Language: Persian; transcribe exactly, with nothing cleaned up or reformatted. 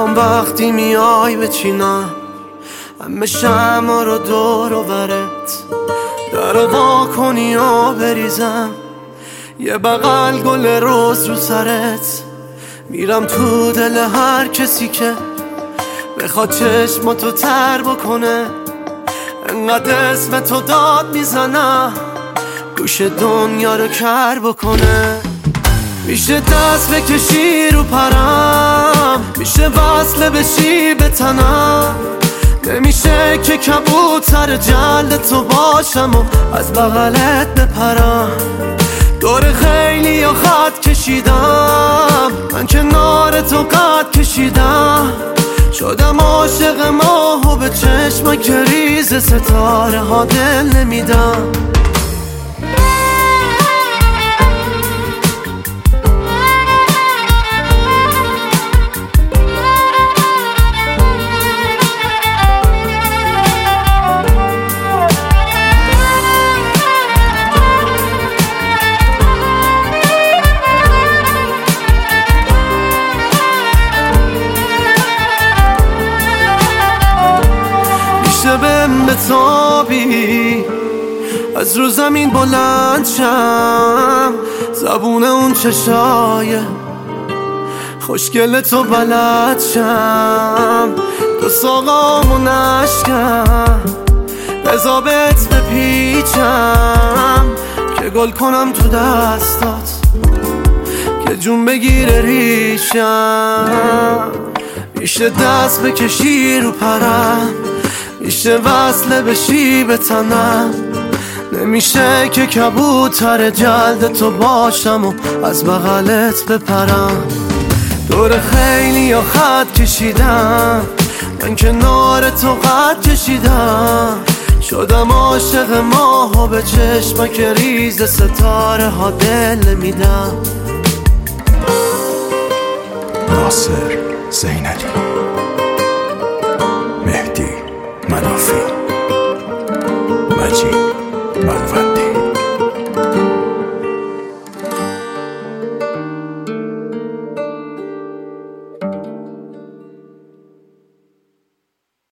دلم وقتی میای بچینم همه شمع رو دور و برت، در رو وا کنی و بریزم یه بغل گل روز رو سرت. میرم تو دل هر کسی که بخواد چشماتو تر بکنه، انقدر اسم تو داد میزنم گوش دنیا رو کر بکنه. میشه دست بکشی رو پرم، میشه وصل بشی به تنم، نمیشه که کبوتر جلد تو باشم و از بغلت بپرم. دور خیلی یا خط کشیدم، من کنار تو قد کشیدم، شدم عاشق ماه و به چشم که ریز ستاره ها دل نمیدم. میشه بهم بتابی از رو زمین بلند شم، زبون اون چشای خوشگل تو بلد شم، دو ساقامو نشکم بزا بهت بپیچم که گل کنم تو دستات که جون بگیره ریشم. میشه دست بکشی رو پرم، میشه وصله بشی به تنم، نمیشه که کبوتر جلد تو باشم و از بغلت بپرم. دور خیلی یا خط کشیدم، من کنار تو قد کشیدم، شدم عاشق ماه و به چشمک ریز ستاره ها دل نمیدم. ناصر زینلی، مهدی منافی، مجید